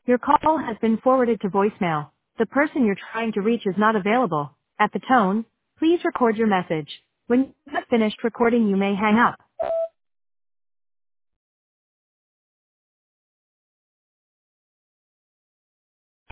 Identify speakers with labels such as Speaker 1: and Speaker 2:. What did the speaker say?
Speaker 1: Your call has been forwarded to voicemail. The person you're trying to reach is not available. At the tone, please record your message. When you have finished recording, you may hang up.